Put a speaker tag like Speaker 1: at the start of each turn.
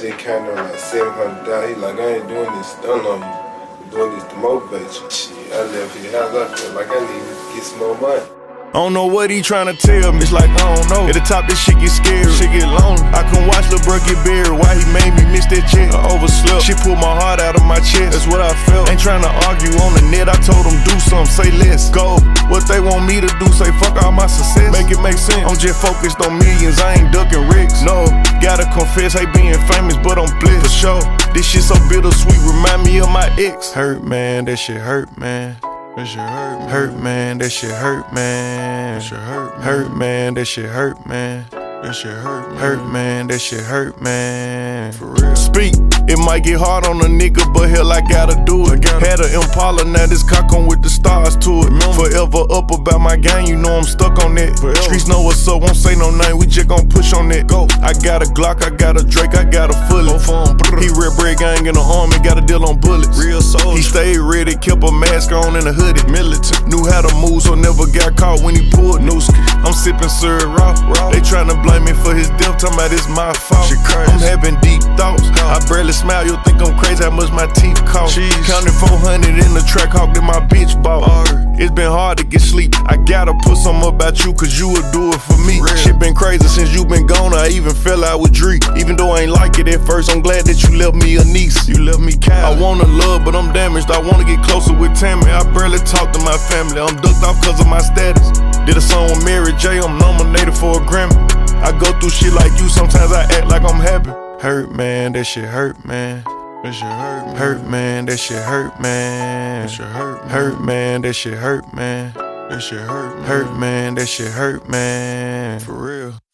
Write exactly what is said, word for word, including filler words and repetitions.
Speaker 1: just counted on like seven hundred dollars. He like, I ain't doing this to stun on you. I'm doing this to motivate you. Shit, I left his house. I felt like I need to get some more money.
Speaker 2: I don't know what he tryna tell me, it's like I don't know. At the top, this shit get scary, shit get lonely. I can watch lil' bro get buried, why he made me miss that check? I overslept, she pulled my heart out of my chest, that's what I felt. Ain't tryna argue on the net, I told them do something, say less. Go, what they want me to do, say fuck all my success. Make it make sense, I'm just focused on millions, I ain't ducking Ricks. No, gotta confess, hate being famous, but I'm blessed. For sure, this shit so bittersweet, remind me of my ex. Hurt man, that shit hurt man. That shit hurt, man. Hurt man, that shit hurt, man. That shit hurt, man. Hurt man, that shit hurt, man. That shit hurt, man. Hurt man, that shit hurt, man. For real. Speak, it might get hard on a nigga, but hell, I gotta do it. Gotta. Had an Impala, now this cock on with the stars to it. Remember. Forever up about my game, you know I'm stuck on that. Forever. Streets know what's up, won't say no name, we just gon' push on that. Go. I got a Glock, I got a Drake, I got a Fully. He red bread gang in the army, got a deal on bullets. Real soldier. He stayed ready, kept a mask on and a hoodie. Militant. Knew how to move, so never got caught when he pulled Nooski. I'm sipping syrup raw. raw. They tryna blame me for his death, talking about it's my fault. I'm having deep thoughts. I barely smile, you'll think I'm crazy how much my teeth cost. Jeez. Counted four hundred in the track hawk that my bitch bought. It's been hard to get sleep. I gotta put something about you, cause you would do it for me. Real. Shit been crazy since you been gone, I even fell out with Dree. Even though I ain't like it at first, I'm glad that you left me a niece. You left me Kyle. I wanna love, but I'm damaged. I wanna get closer with Tammy. I barely talk to my family. I'm ducked off cause of my status. Did a song with Mary J, I'm nominated for a Grammy. I go through shit like you, sometimes I act like I'm happy. Hurt man, that shit hurt man. That shit hurt man. Hurt man, that shit hurt man. That shit hurt man. Hurt man, that shit hurt man. That shit hurt man. Hurt man, that shit hurt man. For real.